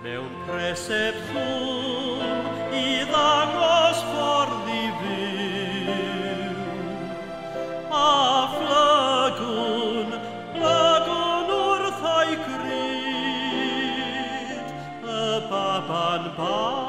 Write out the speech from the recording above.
Mewn presepthwn I ddangos ffordd I fyw. A plygwn wrth o'i gryd, y baban bach.